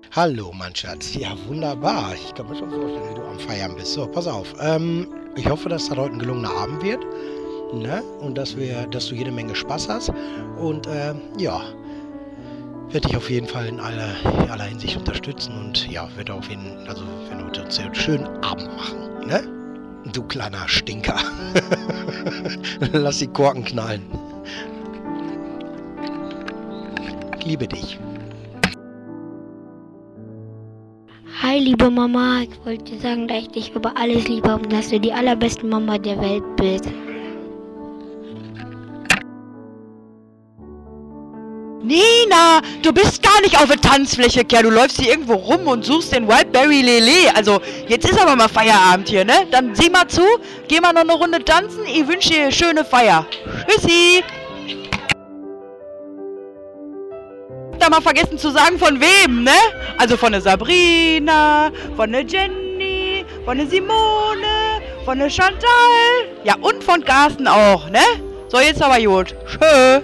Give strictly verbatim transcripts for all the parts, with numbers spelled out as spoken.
Hallo, mein Schatz. Ja, wunderbar. Ich kann mir schon vorstellen, wie du am Feiern bist. So, pass auf. Ähm, ich hoffe, dass das heute ein gelungener Abend wird. Ne? Und dass wir, dass du jede Menge Spaß hast. Und äh, ja, werde dich auf jeden Fall in aller, in aller Hinsicht unterstützen. Und ja, werde auf jeden Fall, also wenn heute einen schönen Abend machen. Ne? Du kleiner Stinker. Lass die Korken knallen. Ich liebe dich. Hi, liebe Mama, ich wollte dir sagen, dass ich dich über alles liebe und dass du die allerbeste Mama der Welt bist. Nina, du bist gar nicht auf der Tanzfläche, Kerl. Du läufst hier irgendwo rum und suchst den Wildberry Lele. Also, jetzt ist aber mal Feierabend hier, ne? Dann sieh mal zu, geh mal noch eine Runde tanzen. Ich wünsche dir eine schöne Feier. Tschüssi. Da mal vergessen zu sagen, von wem, ne? Also von der Sabrina, von der Jenny, von der Simone, von der Chantal. Ja, und von Carsten auch, ne? So, jetzt aber gut. Tschö.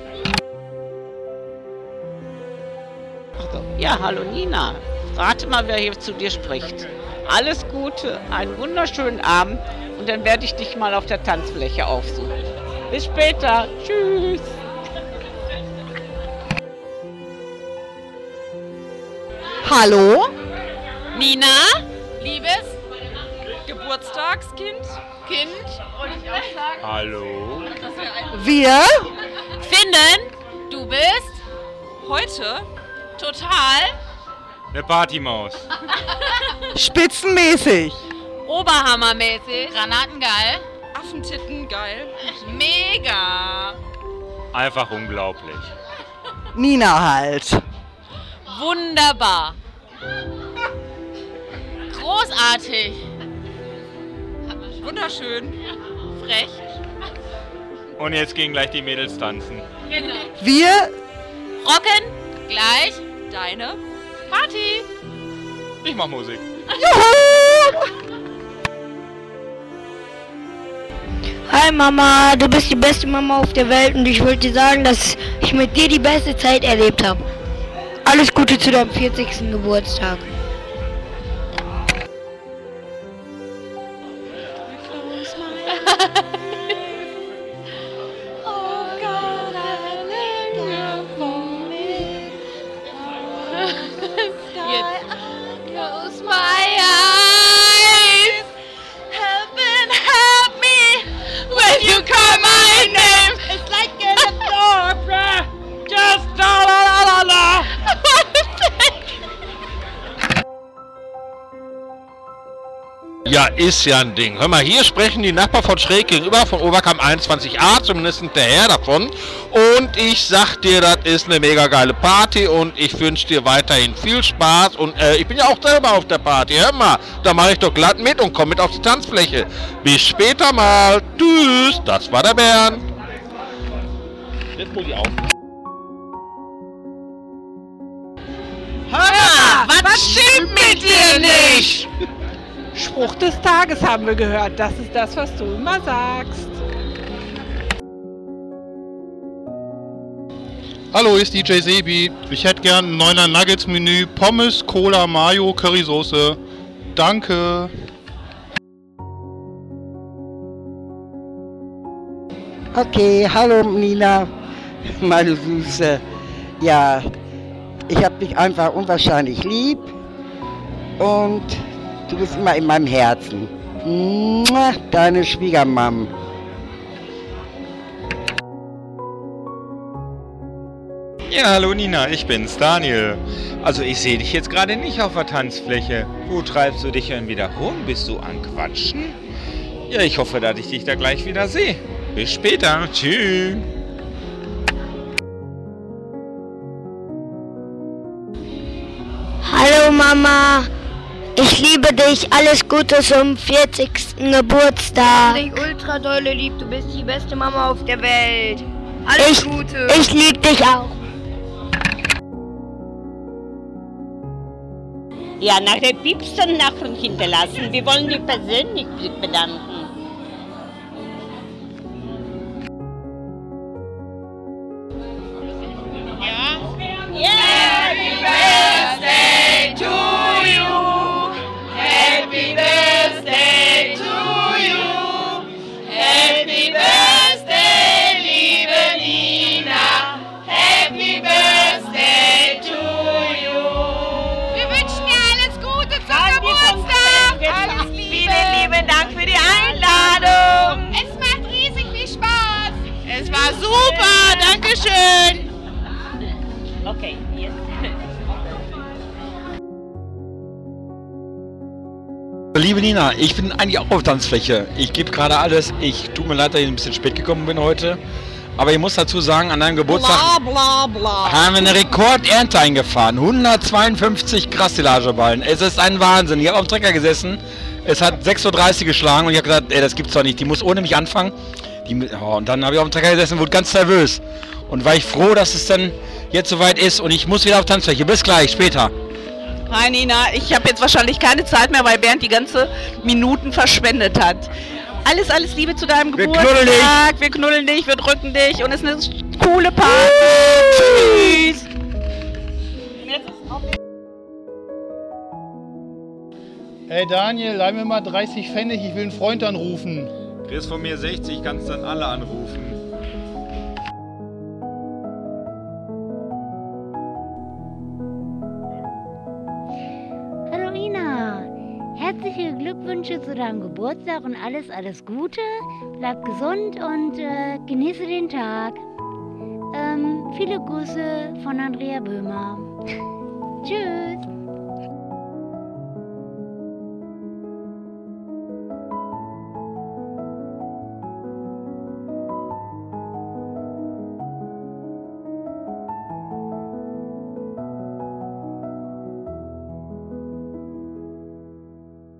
Ja, hallo Nina. Rate mal, wer hier zu dir spricht. Alles Gute, einen wunderschönen Abend und dann werde ich dich mal auf der Tanzfläche aufsuchen. Bis später. Tschüss. Hallo? Nina, liebes Geburtstagskind, Kind, wollte ich auch sagen. Hallo? Wir? Finden, du bist heute total Eine Partymaus. Spitzenmäßig. oberhammermäßig, granatengeil, Affentitten geil, mega, Einfach unglaublich. Nina halt. wunderbar, großartig, wunderschön, frech. Und jetzt gehen gleich die Mädels tanzen. Genau. Wir? Rocken gleich deine Party. Ich mach Musik. Hi Mama, du bist die beste Mama auf der Welt und ich wollte dir sagen, dass ich mit dir die beste Zeit erlebt habe. Alles Gute zu deinem vierzigsten Geburtstag. Close my eyes. Heaven help me when you call my name. It's like in the opera. Just la la la la. Ja, ist ja ein Ding. Hör mal, hier sprechen die Nachbarn von schräg gegenüber von Oberkamp einundzwanzig a, zumindest hinterher davon. Und ich sag dir, das ist eine mega geile Party und ich wünsche dir weiterhin viel Spaß. Und äh, ich bin ja auch selber auf der Party. Hör mal, da mache ich doch glatt mit und komm mit auf die Tanzfläche. Bis später mal. Tschüss, das war der Bernd. Jetzt muss ich auf. Hör mal, was stimmt mit dir nicht? Spruch des Tages haben wir gehört. Das ist das, was du immer sagst. Hallo, ist D J Sebi. Ich hätte gern ein neuner Nuggets-Menü, Pommes, Cola, Mayo, Currysoße. Danke. Okay, hallo Nina, meine Süße. Ja, ich hab dich einfach unwahrscheinlich lieb und du bist immer in meinem Herzen. Mua, deine Schwiegermam. Ja, hallo Nina, ich bin's, Daniel. Also ich sehe dich jetzt gerade nicht auf der Tanzfläche. Wo treibst du dich denn wieder rum? Bist du am Quatschen? Ja, ich hoffe, dass ich dich da gleich wieder sehe. Bis später. Tschüss. Hallo Mama, ich liebe dich, alles Gute zum vierzigsten Geburtstag. Ich dich ultra dolle lieb, du bist die beste Mama auf der Welt. Alles ich, Gute. Ich liebe dich auch. Ja, nachher Pieps dann Nachricht hinterlassen. Wir wollen dich persönlich bedanken. Ja? Yeah, happy birthday Liebe Nina, ich bin eigentlich auch auf Tanzfläche. Ich gebe gerade alles. Ich tut mir leid, dass ich ein bisschen spät gekommen bin heute. Aber ich muss dazu sagen, an deinem Geburtstag Bla, bla, bla. haben wir eine Rekordernte eingefahren. hundertzweiundfünfzig Grassilageballen. Es ist ein Wahnsinn. Ich habe auf dem Trecker gesessen. Es hat sechs Uhr dreißig geschlagen und ich habe gesagt, ey, das gibt's doch nicht. Die muss ohne mich anfangen. Die, oh, und dann habe ich auf dem Trecker gesessen und wurde ganz nervös. Und war ich froh, dass es dann jetzt soweit ist und ich muss wieder auf Tanzfläche. Bis gleich, später. Hi Nina, ich habe jetzt wahrscheinlich keine Zeit mehr, weil Bernd die ganze Minuten verschwendet hat. Alles, alles Liebe zu deinem Wir Geburtstag. knuddeln dich. Wir knuddeln dich, wir drücken dich und es ist eine coole Party. Tschüss. Hey Daniel, leih mir mal dreißig Pfennig, ich will einen Freund anrufen. Kriegst von mir sechzig, kannst dann alle anrufen. Hallo Ina, herzliche Glückwünsche zu deinem Geburtstag und alles, alles Gute. Bleib gesund und äh, genieße den Tag. Ähm, viele Grüße von Andrea Böhmer.